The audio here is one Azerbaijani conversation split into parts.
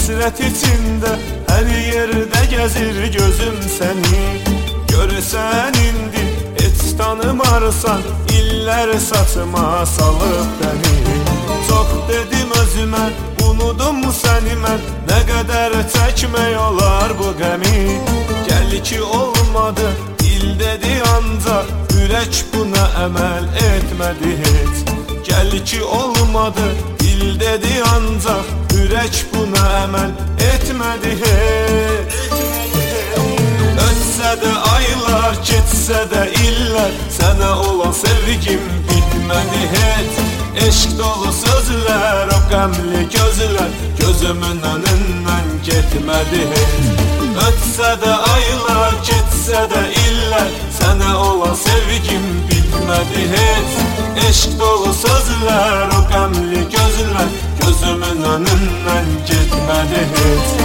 Həsrət içində hər yerdə gəzir gözüm səni. Görsən indi heç tanımarsan, illər saçıma salıb bəni. Çox dedim özümə, unudum səni mən, nə qədər çəkmək olar bu qəmi. Gəl ki olmadı, dil dedi ancaq, ürək buna əməl etmədi heç. Gəl ki olmadı, dil dedi ancaq, ürək buna əməl etmədi heç. Ötsə də aylar, keçsə də illər, sənə olan sevgim bitmədi heç. Eşq dolu sözlər, o qəmli gözlər, gözümün önündən getmədi heç. Ötsə də aylar, keçsə də illər, sənə olan sevgim bitmədi heç. Eşq dolu sözlər, o qəmli gözlər, gözümün önündən getmədi heç.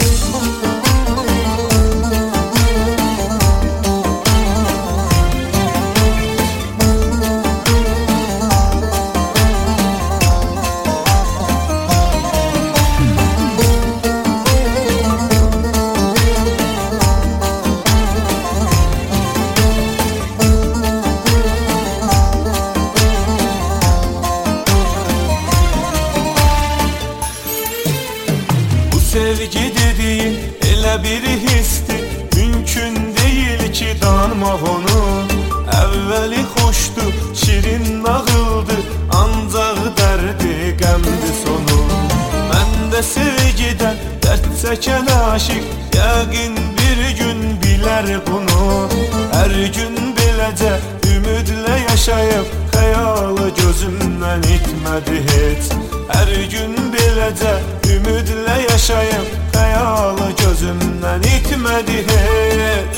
Sevgi dediğin elə bir histir, mümkün değil ki danmaq onu. Əvvəli xoşdur, şirin nağıldır, ancaq dərdi qəmdi sonu. Mən də sevgidən dərd çəkən aşiq, yəqin bir gün bilər bunu. Hər gün beləcə ümidlə yaşayıb, xəyalı gözümdən itmədi heç. Hər gün beləcə ümidlə yaşayıb, xəyalı gözümdən itmədi heç.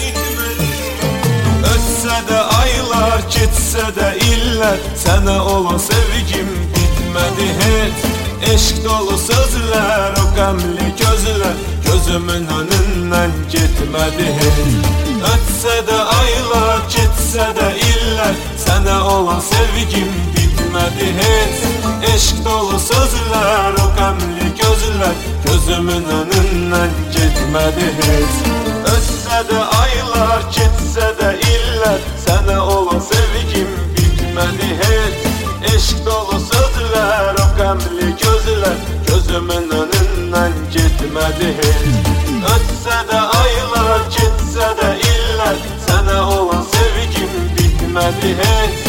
Ötsə də aylar, keçsə də illər, sənə olan sevgim bitmədi heç. Eşq dolu sözlər, o qəmli gözlər, gözümün önündən getmədi heç. Ötsə də aylar, keçsə də illər, sənə olan sevgim bitmədi heç. Eşq dolu sözlər, o qəmli gözlər, gözümün önündən getmədi heç. Ötsə də aylar, keçsə də illər, sənə olan sevgim bitmədi heç. Eşq dolu sözlər, o qəmli gözlər, gözümün önündən getmədi heç. Ötsə də aylar, keçsə də illər, sənə olan sevgim bitmədi heç.